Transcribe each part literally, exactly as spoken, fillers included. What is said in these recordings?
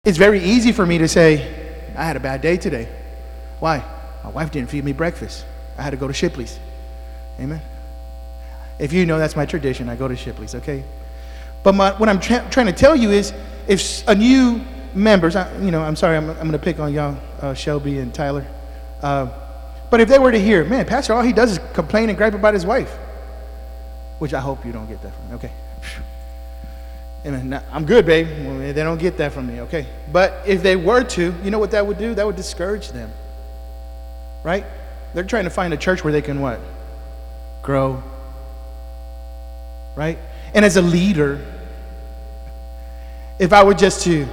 It's very easy for me to say, I had a bad day today. Why? My wife didn't feed me breakfast. I had to go to Shipley's. Amen. If you know, that's my tradition. I go to Shipley's, okay? But my, what I'm tra- trying to tell you is, if a new members, I, you know, I'm sorry, I'm, I'm going to pick on y'all, uh, Shelby and Tyler. Uh, but if they were to hear, man, Pastor, all he does is complain and gripe about his wife, which I hope you don't get that from me, okay? Amen. Now, I'm good, babe. Well, they don't get that from me, okay? But if they were to, you know what that would do? That would discourage them, right? They're trying to find a church where they can what? Grow, right? And as a leader, if I were just to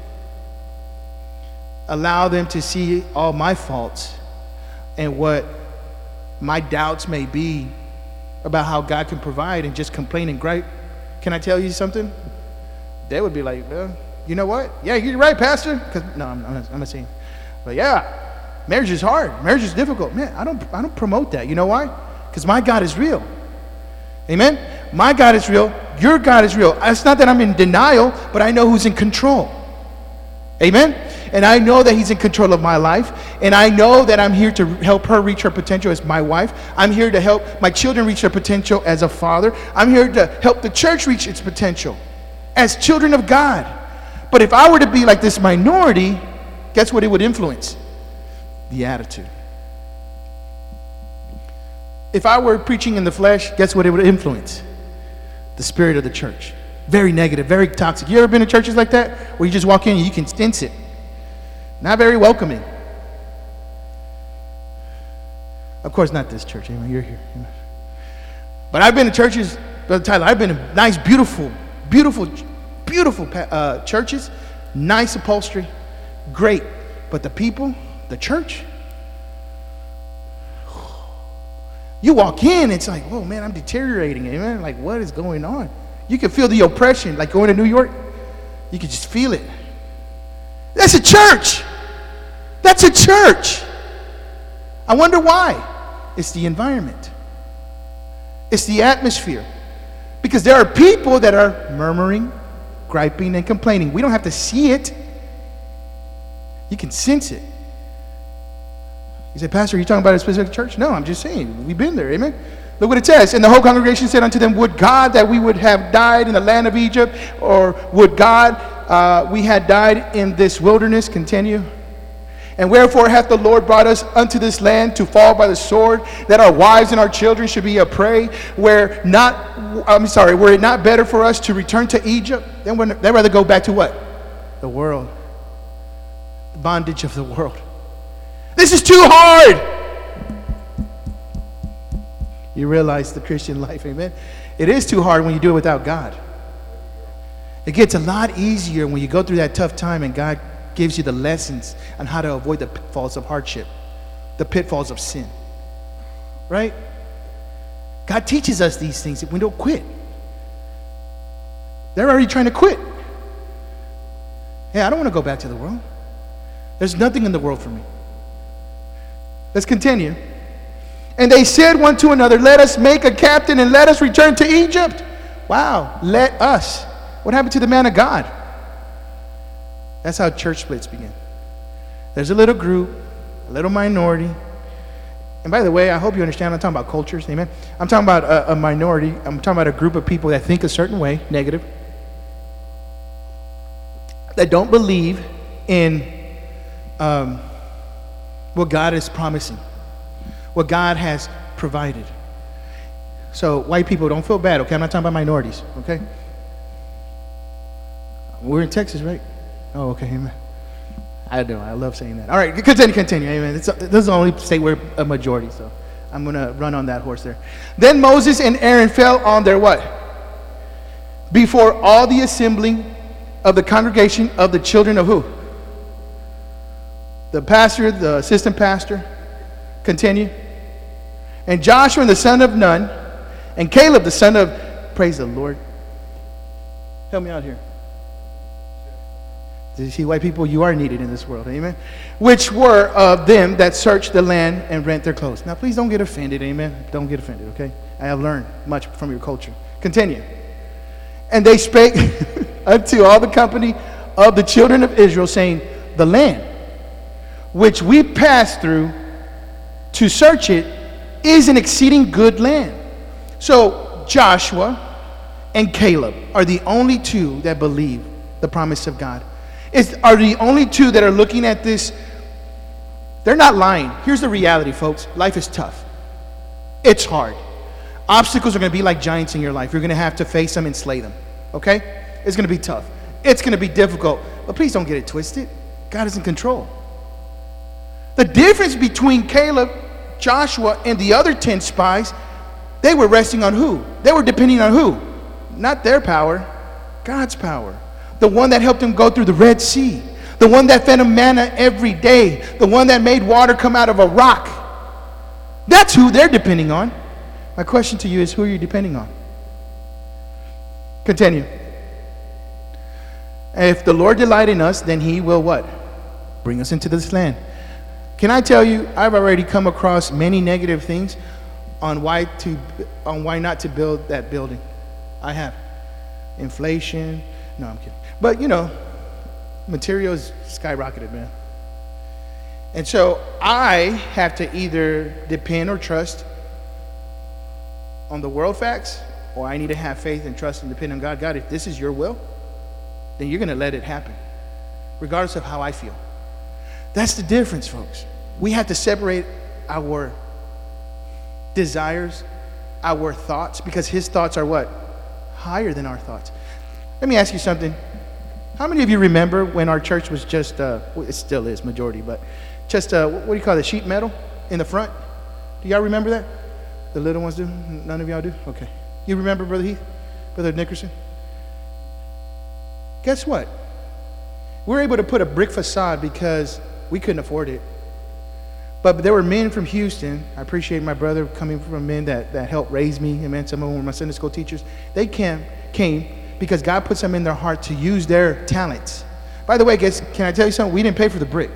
allow them to see all my faults and what my doubts may be about how God can provide and just complain and gripe, can I tell you something? They would be like, well, you know what? Yeah, you're right, Pastor. Because no, I'm, I'm, not, I'm not saying. But yeah, marriage is hard. Marriage is difficult. Man, I don't, I don't promote that. You know why? Because my God is real. Amen? My God is real. Your God is real. It's not that I'm in denial, but I know who's in control. Amen? And I know that he's in control of my life. And I know that I'm here to help her reach her potential as my wife. I'm here to help my children reach their potential as a father. I'm here to help the church reach its potential as children of God. But if I were to be like this minority, guess what it would influence? The attitude. If I were preaching in the flesh, guess what it would influence? The spirit of the church. Very negative, very toxic. You ever been to churches like that where you just walk in and you can sense it? Not very welcoming. Of course, not this church. Amen. You're here. Amen. But I've been to churches, Brother Tyler, I've been to nice, beautiful, beautiful, beautiful uh, churches, nice upholstery, great. But the people, the church, you walk in, it's like, whoa, man, I'm deteriorating. Amen. Like, what is going on? You can feel the oppression, like going to New York. You can just feel it. That's a church. That's a church. I wonder why. It's the environment. It's the atmosphere. Because there are people that are murmuring, griping, and complaining. We don't have to see it. You can sense it. You say, Pastor, are you talking about a specific church? No, I'm just saying. We've been there. Amen. Look what it says. And the whole congregation said unto them, would God that we would have died in the land of Egypt, or would God uh, we had died in this wilderness? Continue. And wherefore hath the Lord brought us unto this land to fall by the sword, that our wives and our children should be a prey? Where not, I'm sorry, were it not better for us to return to Egypt? Then they'd rather go back to what? The world. The bondage of the world. This is too hard. You realize the Christian life, amen? It is too hard when you do it without God. It gets a lot easier when you go through that tough time and God gives you the lessons on how to avoid the pitfalls of hardship, the pitfalls of sin, right? God teaches us these things if we don't quit. They're already trying to quit. Hey, I don't want to go back to the world. There's nothing in the world for me. Let's continue. And they said one to another, let us make a captain and let us return to Egypt. Wow, let us. What happened to the man of God? That's how church splits begin. There's a little group, a little minority. And by the way, I hope you understand, I'm talking about cultures, amen? I'm talking about a, a minority. I'm talking about a group of people that think a certain way, negative, that don't believe in um, what God is promising, what God has provided. So white people, don't feel bad, okay? I'm not talking about minorities, okay? We're in Texas, right? Oh, okay, amen. I know, I love saying that. All right, continue, continue, amen. It's, this is the only state we're a majority, so I'm going to run on that horse there. Then Moses and Aaron fell on their what? Before all the assembling of the congregation of the children of who? The pastor, the assistant pastor. Continue. And Joshua the son of Nun, and Caleb the son of, praise the Lord. Help me out here. Did you see, white people, you are needed in this world, amen? Which were of them that searched the land and rent their clothes. Now, please don't get offended, amen? Don't get offended, okay? I have learned much from your culture. Continue. And they spake unto all the company of the children of Israel, saying, the land which we passed through to search it is an exceeding good land. So Joshua and Caleb are the only two that believe the promise of God. It's, are the only two that are looking at this. They're not lying. Here's the reality, folks. Life is tough. It's hard. Obstacles are going to be like giants in your life. You're going to have to face them and slay them. Okay? It's going to be tough. It's going to be difficult. But please don't get it twisted. God is in control. The difference between Caleb, Joshua, and the other ten spies, they were resting on who? They were depending on who? Not their power, God's power. The one that helped them go through the Red Sea. The one that fed them manna every day. The one that made water come out of a rock. That's who they're depending on. My question to you is, who are you depending on? Continue. If the Lord delight in us, then he will what? Bring us into this land. Can I tell you, I've already come across many negative things on why to on why not to build that building. I have. Inflation. No, I'm kidding. But you know, materials skyrocketed, man. And so I have to either depend or trust on the world facts, or I need to have faith and trust and depend on God. God, if this is your will, then you're going to let it happen, regardless of how I feel. That's the difference, folks. We have to separate our desires, our thoughts, because his thoughts are what? Higher than our thoughts. Let me ask you something. How many of you remember when our church was just, uh, well, it still is majority, but just, uh, what do you call it, sheet metal in the front? Do y'all remember that? The little ones do? None of y'all do? Okay. You remember, Brother Heath? Brother Nickerson? Guess what? We were able to put a brick facade because we couldn't afford it. But there were men from Houston. I appreciate my brother coming from men that, that helped raise me. Amen. Some of them were my Sunday school teachers. They came, came because God put some in their heart to use their talents. By the way, guys, can I tell you something? We didn't pay for the brick.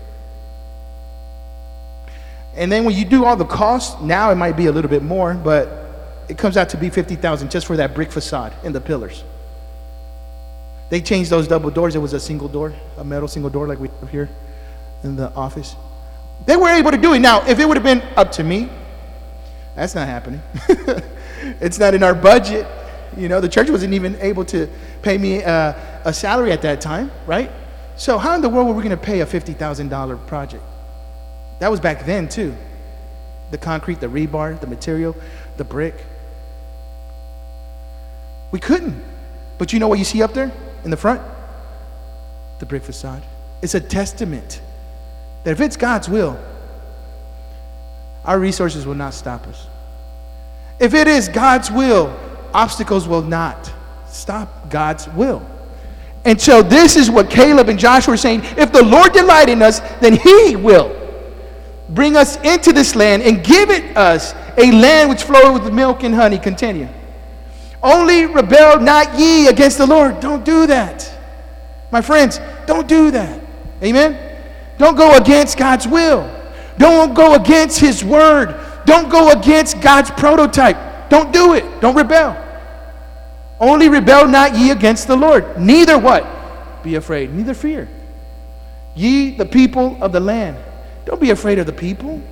And then when you do all the costs, now it might be a little bit more, but it comes out to be fifty thousand dollars just for that brick facade and the pillars. They changed those double doors. It was a single door, a metal single door like we have here in the office. They were able to do it. Now, if it would have been up to me, that's not happening. It's not in our budget. You know, the church wasn't even able to pay me uh, a salary at that time, right? So how in the world were we going to pay a fifty thousand dollars project? That was back then, too. The concrete, the rebar, the material, the brick. We couldn't. But you know what you see up there in the front? The brick facade. It's a testament that if it's God's will, our resources will not stop us. If it is God's will, obstacles will not stop God's will. And so this is what Caleb and Joshua are saying. If the Lord delight in us, then he will bring us into this land and give it us a land which floweth with milk and honey. Continue. Only rebel not ye against the Lord. Don't do that. My friends, don't do that. Amen? Don't go against God's will. Don't go against his word. Don't go against God's prototype. Don't do it. Don't rebel. Only rebel not ye against the Lord. Neither what? Be afraid. Neither fear. Ye the people of the land. Don't be afraid of the people.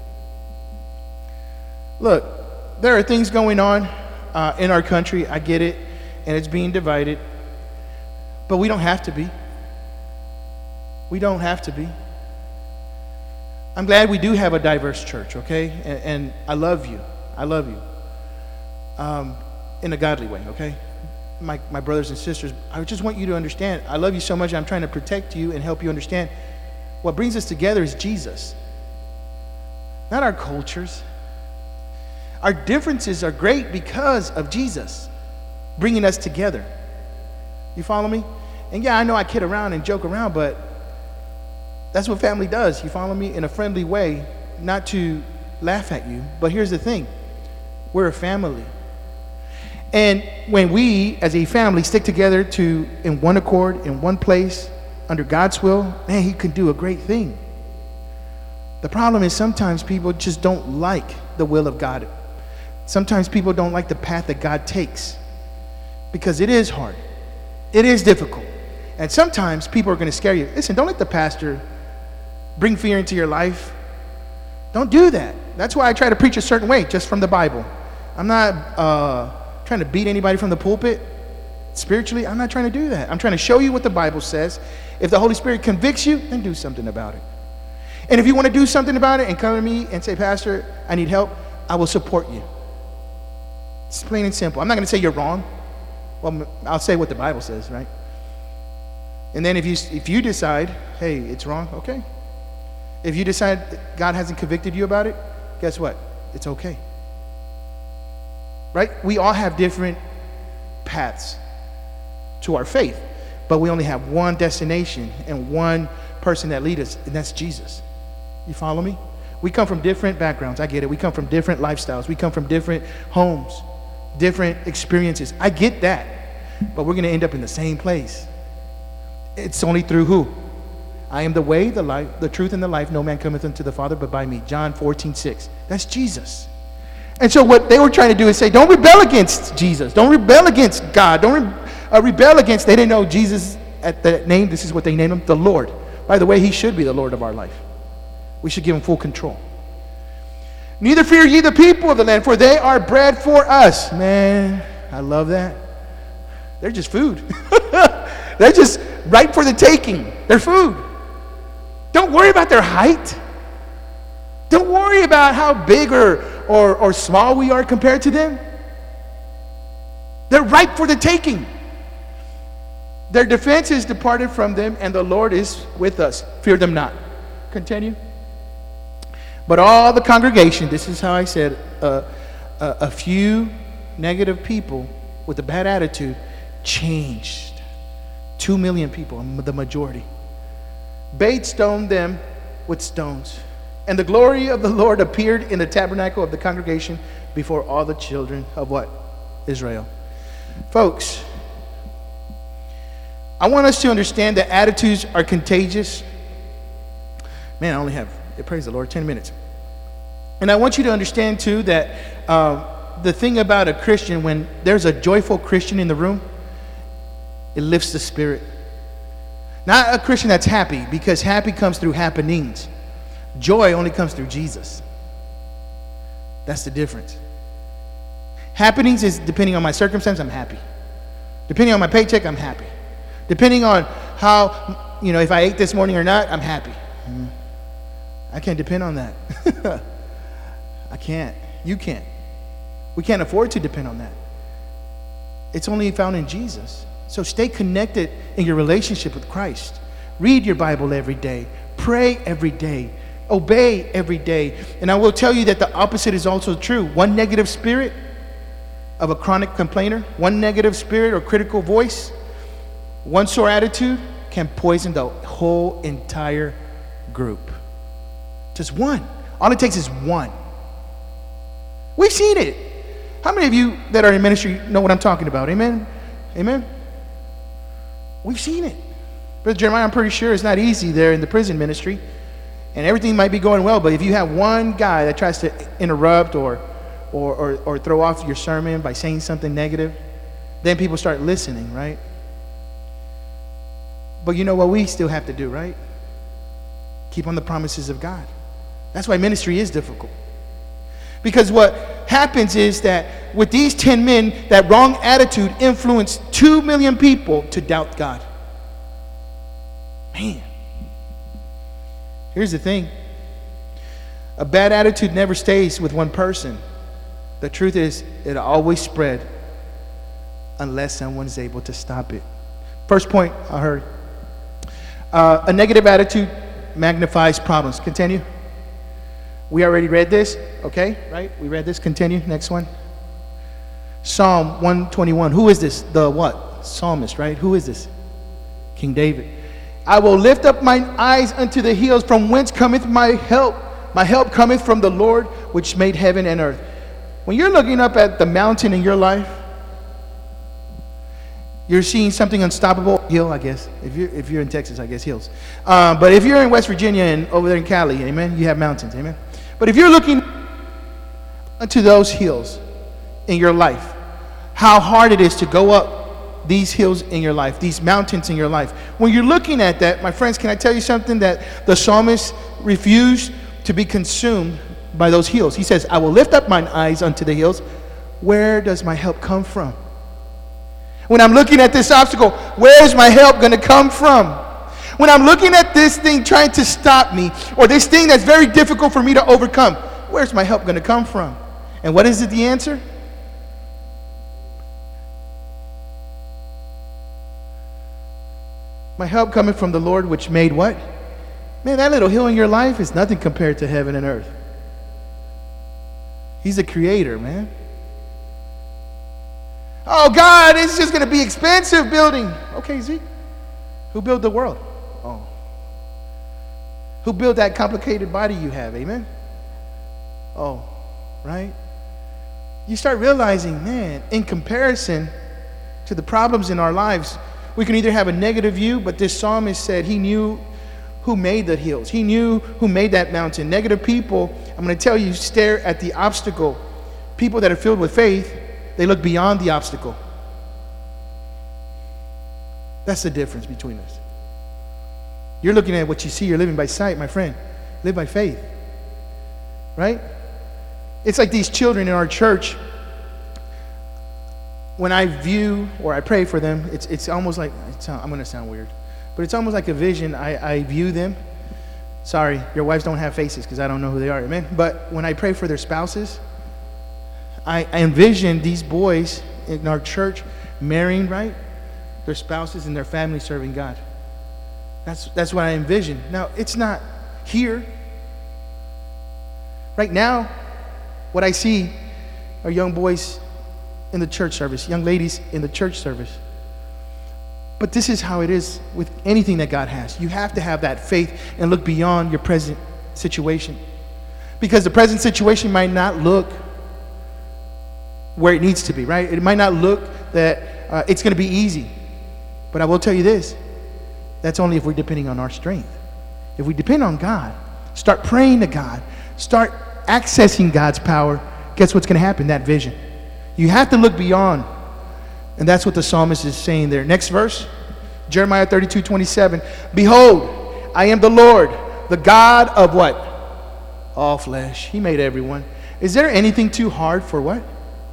Look, there are things going on uh, in our country. I get it. And it's being divided. But we don't have to be. We don't have to be. I'm glad we do have a diverse church, okay? And, and I love you. I love you. Um, in a godly way, okay? My, my brothers and sisters, I just want you to understand, I love you so much, I'm trying to protect you and help you understand. What brings us together is Jesus, not our cultures. Our differences are great because of Jesus bringing us together. You follow me? And yeah, I know I kid around and joke around, but that's what family does. You follow me? In a friendly way, not to laugh at you. But here's the thing. We're a family. And when we, as a family, stick together to in one accord, in one place, under God's will, man, he can do a great thing. The problem is sometimes people just don't like the will of God. Sometimes people don't like the path that God takes because it is hard. It is difficult. And sometimes people are going to scare you. Listen, don't let the pastor bring fear into your life. Don't do that. That's why I try to preach a certain way, just from the Bible. I'm not uh, trying to beat anybody from the pulpit. Spiritually, I'm not trying to do that. I'm trying to show you what the Bible says. If the Holy Spirit convicts you, then do something about it. And if you want to do something about it and come to me and say, Pastor, I need help, I will support you. It's plain and simple. I'm not going to say you're wrong. Well, I'll say what the Bible says, right? And then if you if you decide, hey, it's wrong, okay. If you decide God hasn't convicted you about it, guess what? It's okay. Right? We all have different paths to our faith, but we only have one destination and one person that leads us, and that's Jesus. You follow me? We come from different backgrounds. I get it. We come from different lifestyles. We come from different homes, different experiences. I get that, but we're going to end up in the same place. It's only through who? I am the way, the life, the truth, and the life. No man cometh unto the Father but by me. John fourteen six. That's Jesus. And so what they were trying to do is say, don't rebel against Jesus. Don't rebel against God. Don't re- uh, rebel against, they didn't know Jesus at that name. This is what they named him, the Lord. By the way, he should be the Lord of our life. We should give him full control. Neither fear ye the people of the land, for they are bread for us. Man, I love that. They're just food. They're just ripe for the taking. They're food. Don't worry about their height. Don't worry about how big or, or, or small we are compared to them. They're ripe for the taking. Their defense is departed from them, and the Lord is with us. Fear them not. Continue. But all the congregation, this is how I said, uh, a, a few negative people with a bad attitude changed. Two million people, the majority. Bade stoned them with stones. And the glory of the Lord appeared in the tabernacle of the congregation before all the children of what? Israel. Folks, I want us to understand that attitudes are contagious. Man, I only have, praise the Lord, ten minutes. And I want you to understand too that uh, the thing about a Christian, when there's a joyful Christian in the room, it lifts the spirit. Not a Christian that's happy, because happy comes through happenings. Joy only comes through Jesus. That's the difference. Happenings is depending on my circumstance, I'm happy. Depending on my paycheck, I'm happy. Depending on how, you know, if I ate this morning or not, I'm happy. I can't depend on that. I can't. You can't. We can't afford to depend on that. It's only found in Jesus. So stay connected in your relationship with Christ. Read your Bible every day. Pray every day. Obey every day. And I will tell you that the opposite is also true. One negative spirit of a chronic complainer, one negative spirit or critical voice, one sore attitude can poison the whole entire group. Just one. All it takes is one. We've seen it. How many of you that are in ministry know what I'm talking about? Amen? Amen? We've seen it. Brother Jeremiah, I'm pretty sure it's not easy there in the prison ministry. And everything might be going well, but if you have one guy that tries to interrupt or, or, or, or throw off your sermon by saying something negative, then people start listening, right? But you know what we still have to do, right? Keep on the promises of God. That's why ministry is difficult. Because what happens is that with these ten men, that wrong attitude influenced two million people to doubt God. Man. Here's the thing. A bad attitude never stays with one person. The truth is, it'll always spread unless someone is able to stop it. First point I heard. Uh, a negative attitude magnifies problems. Continue. We already read this, okay? Right? We read this. Continue. Next one. Psalm one twenty-one. Who is this? The what? Psalmist, right? Who is this? King David. I will lift up mine eyes unto the hills, from whence cometh my help. My help cometh from the Lord, which made heaven and earth. When you're looking up at the mountain in your life, you're seeing something unstoppable. Hill, I guess. If you're, if you're in Texas, I guess hills. Um, but if you're in West Virginia and over there in Cali, amen, you have mountains, amen. But if you're looking unto those hills in your life, how hard it is to go up these hills in your life, these mountains in your life. When you're looking at that, my friends, can I tell you something? That the psalmist refused to be consumed by those hills. He says, I will lift up mine eyes unto the hills. Where does my help come from? When I'm looking at this obstacle, where is my help going to come from? When I'm looking at this thing trying to stop me, or this thing that's very difficult for me to overcome, where's my help going to come from? And what is it, the answer? My help coming from the Lord, which made what? Man, that little hill in your life is nothing compared to heaven and earth. He's a creator, man. Oh, God, it's just going to be expensive building. Okay, Zeke. Who built the world? Oh. Who built that complicated body you have? Amen? Oh, right? You start realizing, man, in comparison to the problems in our lives, we can either have a negative view, but this psalmist said he knew who made the hills. He knew who made that mountain. Negative people, I'm going to tell you, stare at the obstacle. People that are filled with faith, they look beyond the obstacle. That's the difference between us. You're looking at what you see. You're living by sight, my friend. Live by faith. Right? It's like these children in our church. When I view or I pray for them, it's it's almost like, it's, I'm going to sound weird, but it's almost like a vision. I, I view them. Sorry, your wives don't have faces because I don't know who they are. Amen? But when I pray for their spouses, I, I envision these boys in our church marrying, right? Their spouses and their family serving God. That's, that's what I envision. Now, it's not here. Right now, what I see are young boys in the church service, young ladies in the church service. But this is how it is with anything that God has. You have to have that faith and look beyond your present situation. Because the present situation might not look where it needs to be, right? It might not look that uh, it's going to be easy. But I will tell you this, that's only if we're depending on our strength. If we depend on God, start praying to God, start accessing God's power, guess what's going to happen? That vision. You have to look beyond. And that's what the psalmist is saying there. Next verse, Jeremiah thirty-two twenty-seven. Behold, I am the Lord, the God of what? All flesh. He made everyone. Is there anything too hard for what?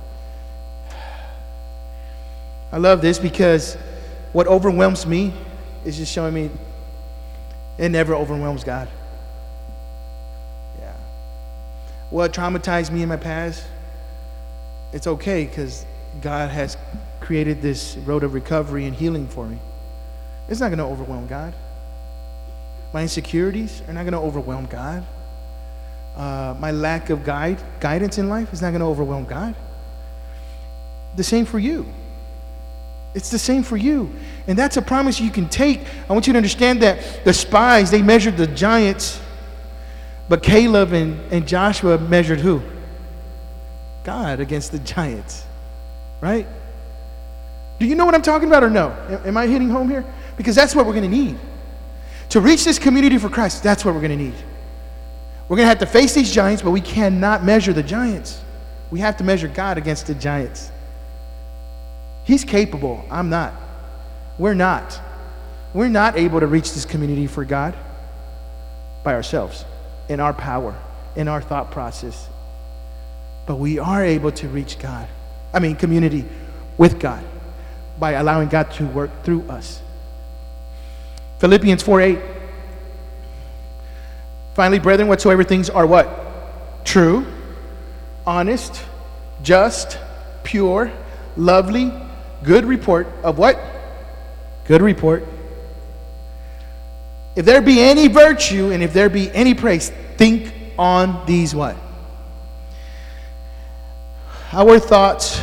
I love this because what overwhelms me is just showing me it never overwhelms God. Yeah. What traumatized me in my past, it's okay because God has created this road of recovery and healing for me. It's not going to overwhelm God. My insecurities are not going to overwhelm God. Uh, my lack of guide, guidance in life is not going to overwhelm God. The same for you. It's the same for you. And that's a promise you can take. I want you to understand that the spies, they measured the giants, but Caleb and, and Joshua measured who? God against the giants. Right? Do you know what I'm talking about or no? Am I hitting home here? Because that's what we're going to need. To reach this community for Christ, that's what we're going to need. We're going to have to face these giants, but we cannot measure the giants. We have to measure God against the giants. He's capable. I'm not. We're not. We're not able to reach this community for God by ourselves, in our power, in our thought process. But we are able to reach God. I mean, community with God by allowing God to work through us. Philippians four eight. Finally, brethren, whatsoever things are what? True, honest, just, pure, lovely, good report of what? Good report. If there be any virtue and if there be any praise, think on these what? Our thoughts,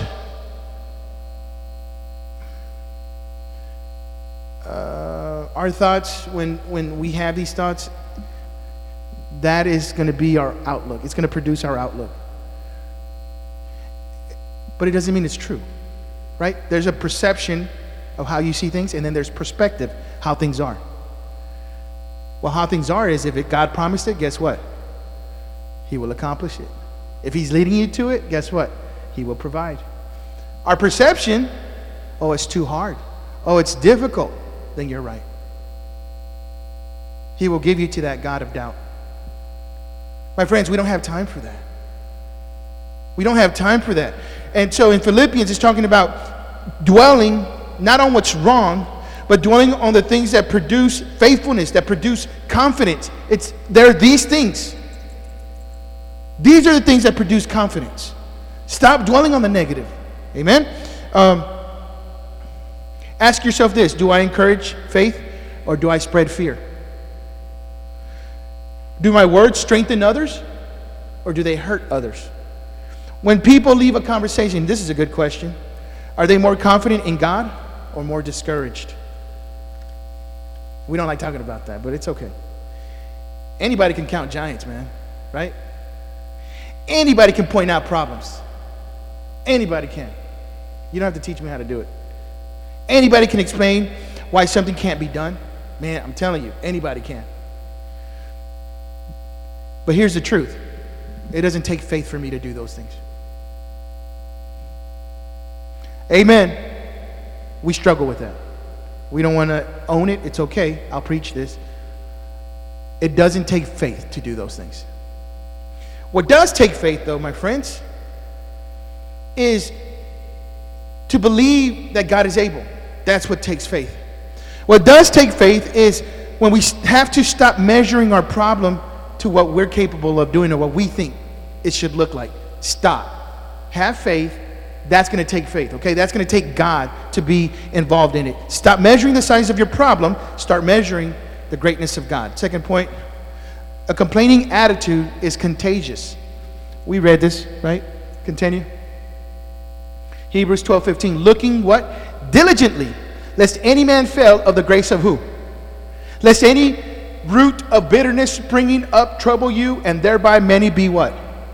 uh, our thoughts, when, when we have these thoughts, that is going to be our outlook. It's going to produce our outlook. But it doesn't mean it's true, right? There's a perception of how you see things, and then there's perspective, how things are. Well, how things are is if it, God promised it, guess what? He will accomplish it. If He's leading you to it, guess what? He will provide. Our perception oh, it's too hard, oh, it's difficult, then you're right. He will give you to that God of doubt. My friends, we don't have time for that. We don't have time for that. And so in Philippians, it's talking about dwelling not on what's wrong, but dwelling on the things that produce faithfulness, that produce confidence. It's there are these things. These are the things that produce confidence. Stop dwelling on the negative. Amen? Um, ask yourself this: do I encourage faith or do I spread fear? Do my words strengthen others or do they hurt others? When people leave a conversation, this is a good question. Are they more confident in God or more discouraged? We don't like talking about that, but it's okay. Anybody can count giants, man, right? Anybody can point out problems. Anybody can. You don't have to teach me how to do it. Anybody can explain why something can't be done. Man, I'm telling you, anybody can. But here's the truth. It doesn't take faith for me to do those things. Amen. We struggle with that. We don't want to own it. It's okay. I'll preach this. It doesn't take faith to do those things. What does take faith, though, my friends, is to believe that God is able. That's what takes faith. What does take faith is when we have to stop measuring our problem to what we're capable of doing or what we think it should look like. Stop. Have faith. That's going to take faith, okay? That's going to take God to be involved in it. Stop measuring the size of your problem. Start measuring the greatness of God. Second point, a complaining attitude is contagious. We read this, right? Continue. Hebrews twelve fifteen. Looking what? Diligently, lest any man fail of the grace of who? Lest any root of bitterness springing up trouble you, and thereby many be what?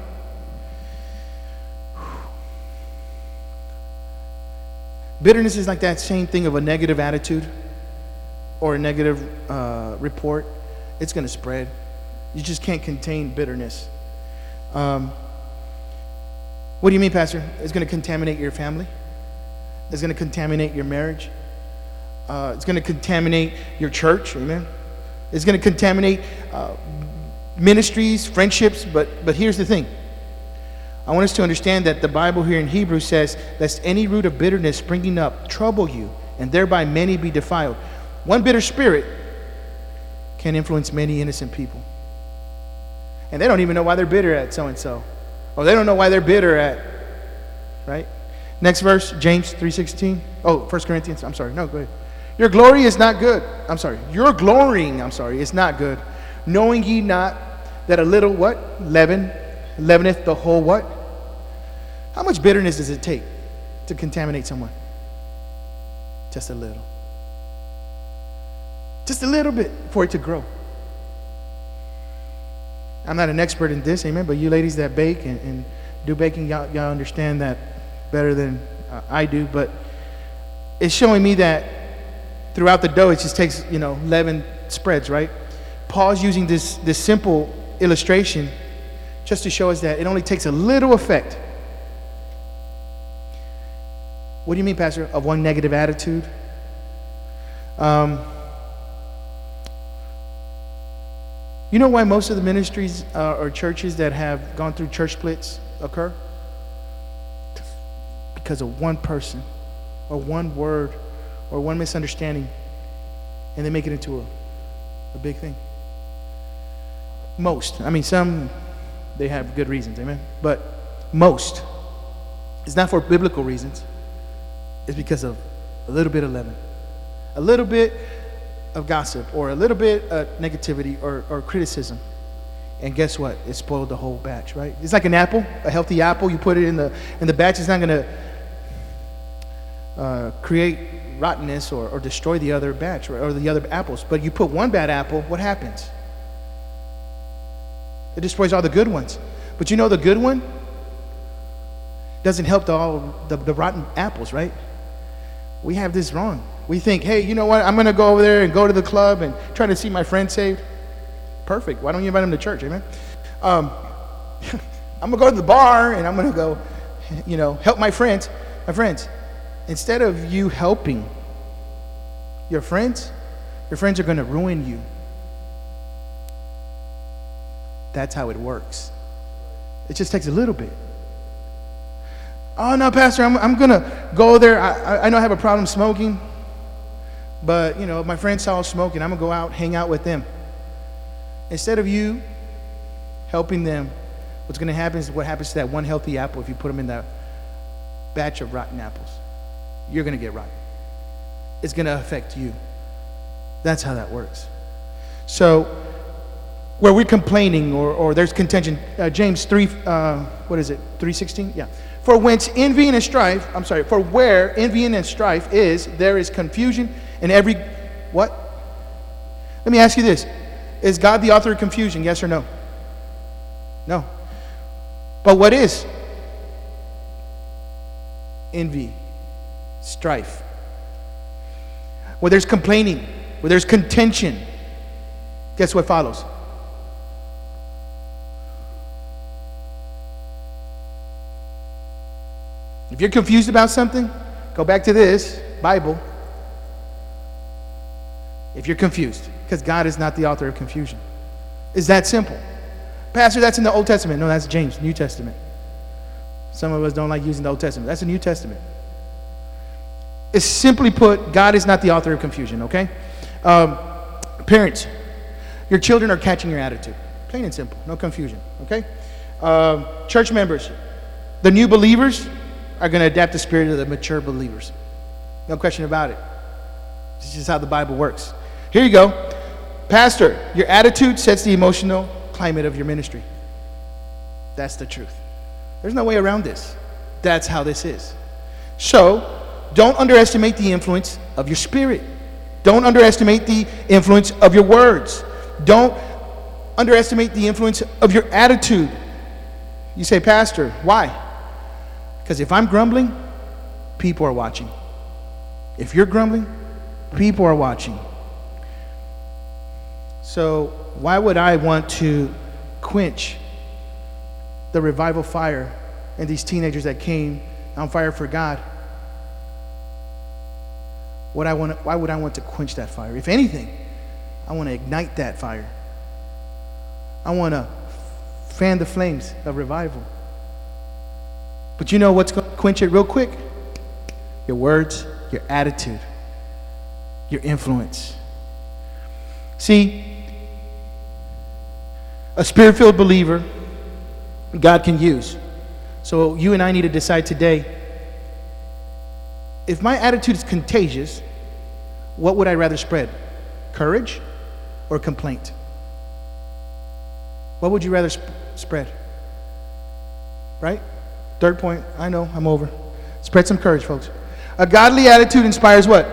Bitterness is like that same thing of a negative attitude or a negative uh, report. It's going to spread. You just can't contain bitterness. Um, what do you mean, Pastor? It's going to contaminate your family. It's going to contaminate your marriage. Uh, it's going to contaminate your church. Amen. It's going to contaminate uh, ministries, friendships. But but here's the thing. I want us to understand that the Bible here in Hebrews says, lest any root of bitterness springing up trouble you, and thereby many be defiled. One bitter spirit can influence many innocent people. And they don't even know why they're bitter at so-and-so. Or they don't know why they're bitter at, right? Next verse, James three sixteen. Oh, First Corinthians, I'm sorry. No, go ahead. Your glory is not good. I'm sorry. Your glorying, I'm sorry, is not good. Knowing ye not that a little what? Leaven leaveneth the whole what? How much bitterness does it take to contaminate someone? Just a little. Just a little bit for it to grow. I'm not an expert in this, amen, but you ladies that bake and, and do baking, y'all, y'all understand that better than uh, I do, but it's showing me that throughout the dough, it just takes, you know, leaven spreads, right? Paul's using this, this simple illustration just to show us that it only takes a little effect. What do you mean, Pastor? Of one negative attitude? Um, you know why most of the ministries uh, or churches that have gone through church splits occur? Because of one person or one word or one misunderstanding, and they make it into a, a big thing. Most. I mean, some, they have good reasons, amen? But most. It's not for biblical reasons. It's because of a little bit of leaven. A little bit of gossip or a little bit of negativity or, or criticism. And guess what? It spoiled the whole batch, right? It's like an apple, a healthy apple. You put it in the in the batch, it's not going to uh, create rottenness or, or destroy the other batch or, or the other apples. But you put one bad apple, what happens? It destroys all the good ones. But you know the good one doesn't help the, all the, the rotten apples, right? We have this wrong. We think, hey, you know what? I'm going to go over there and go to the club and try to see my friend saved. Perfect. Why don't you invite them to church, amen? Um, I'm going to go to the bar and I'm going to go, you know, help my friends. My friends, instead of you helping your friends, your friends are going to ruin you. That's how it works. It just takes a little bit. Oh, no, Pastor, I'm, I'm going to go there. I, I know I have a problem smoking, but, you know, my friends saw smoking. I'm going to go out, hang out with them. Instead of you helping them, what's going to happen is what happens to that one healthy apple if you put them in that batch of rotten apples. You're going to get rotten. It's going to affect you. That's how that works. So, where we're complaining or, or there's contention, uh, James three, uh, what is it, three sixteen? Yeah. For whence envy and strife, I'm sorry, for where envy and strife is, there is confusion in every, what? Let me ask you this. Is God the author of confusion, yes or no? No. But what is? Envy, strife. Where there's complaining, where there's contention, guess what follows? If you're confused about something, go back to this Bible. If you're confused, because God is not the author of confusion. It's that simple. Pastor, that's in the Old Testament. No, that's James, New Testament. Some of us don't like using the Old Testament. That's the New Testament. It's simply put, God is not the author of confusion, okay? Um, parents, your children are catching your attitude. Plain and simple, no confusion, okay? Um, church members, the new believers are going to adapt the spirit of the mature believers. No question about it. This is how the Bible works. Here you go. Pastor, your attitude sets the emotional climate of your ministry. That's the truth. There's no way around this. That's how this is. So, don't underestimate the influence of your spirit. Don't underestimate the influence of your words. Don't underestimate the influence of your attitude. You say, Pastor, why? Because if I'm grumbling, people are watching. If you're grumbling, people are watching. So why would I want to quench the revival fire and these teenagers that came on fire for God? What I want, why would I want to quench that fire? If anything, I want to ignite that fire. I want to fan the flames of revival. But you know what's going to quench it real quick? Your words, your attitude, your influence. See, a spirit-filled believer, God can use. So you and I need to decide today, if my attitude is contagious, what would I rather spread? Courage or complaint? What would you rather sp- spread? Right? Third point, I know, I'm over. Spread some courage, folks. A godly attitude inspires what?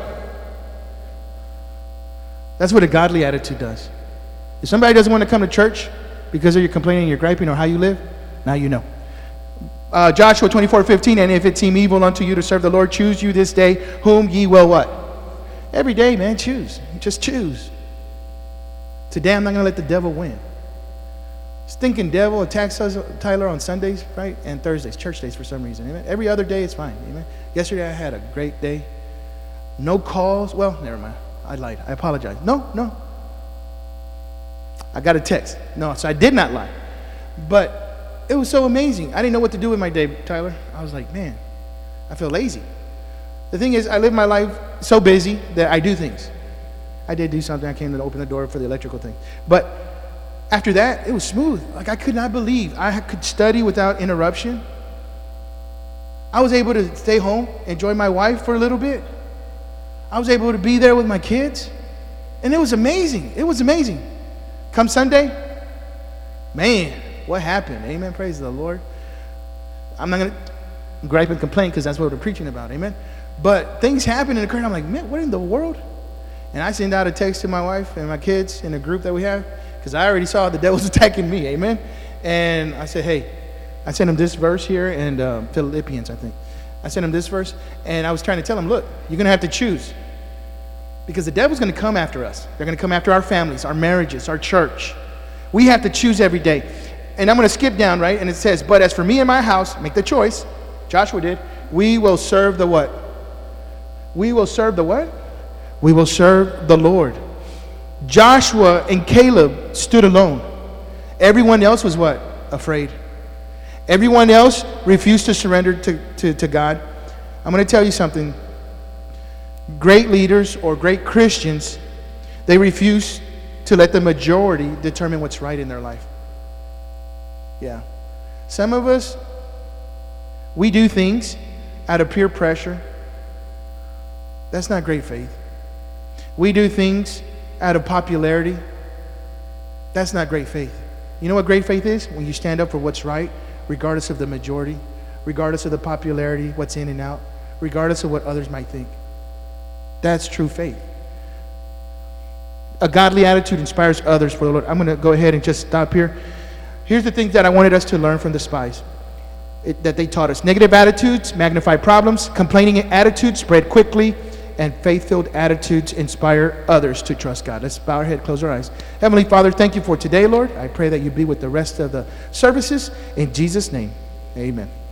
That's what a godly attitude does. If somebody doesn't want to come to church because of your complaining, your griping, or how you live, now you know. Uh, Joshua twenty-four fifteen, and if it seem evil unto you to serve the Lord, choose you this day whom ye will what? Every day, man, choose. Just choose. Today I'm not going to let the devil win. Stinking devil attacks us, Tyler, on Sundays, right? And Thursdays, church days for some reason. Amen. Every other day it's fine. Amen. Yesterday I had a great day. No calls. Well, never mind. I lied. I apologize. No, no. I got a text. No, so I did not lie. But it was so amazing. I didn't know what to do with my day, Tyler. I was like, man, I feel lazy. The thing is, I live my life so busy that I do things. I did do something. I came to open the door for the electrical thing. But after that, it was smooth. Like, I could not believe I could study without interruption. I was able to stay home, enjoy my wife for a little bit. I was able to be there with my kids. And it was amazing. It was amazing. Come Sunday, man, what happened? Amen. Praise the Lord. I'm not going to gripe and complain because that's what we're preaching about. Amen. But things happen and occur, and I'm like, man, what in the world? And I send out a text to my wife and my kids in a group that we have, because I already saw the devil's attacking me, amen? And I said, hey, I sent him this verse here in um, Philippians, I think. I sent him this verse, and I was trying to tell him, look, you're going to have to choose. Because the devil's going to come after us. They're going to come after our families, our marriages, our church. We have to choose every day. And I'm going to skip down, right? And it says, but as for me and my house, make the choice. Joshua did. We will serve the what? We will serve the what? We will serve the Lord. Joshua and Caleb stood alone. Everyone else was what? Afraid. Everyone else refused to surrender to, to, to God. I'm going to tell you something. Great leaders or great Christians, they refuse to let the majority determine what's right in their life. Yeah. Some of us, we do things out of peer pressure. That's not great faith. We do things out of popularity. That's not great faith. You know what great faith is? When you stand up for what's right, regardless of the majority, regardless of the popularity, what's in and out, regardless of what others might think. That's true faith. A godly attitude inspires others for the Lord. I'm going to go ahead and just stop here. Here's the things that I wanted us to learn from the spies it, that they taught us. Negative attitudes magnify problems. Complaining attitudes spread quickly. And faith-filled attitudes inspire others to trust God. Let's bow our head, close our eyes. Heavenly Father, thank you for today, Lord. I pray that you be with the rest of the services. In Jesus' name, amen.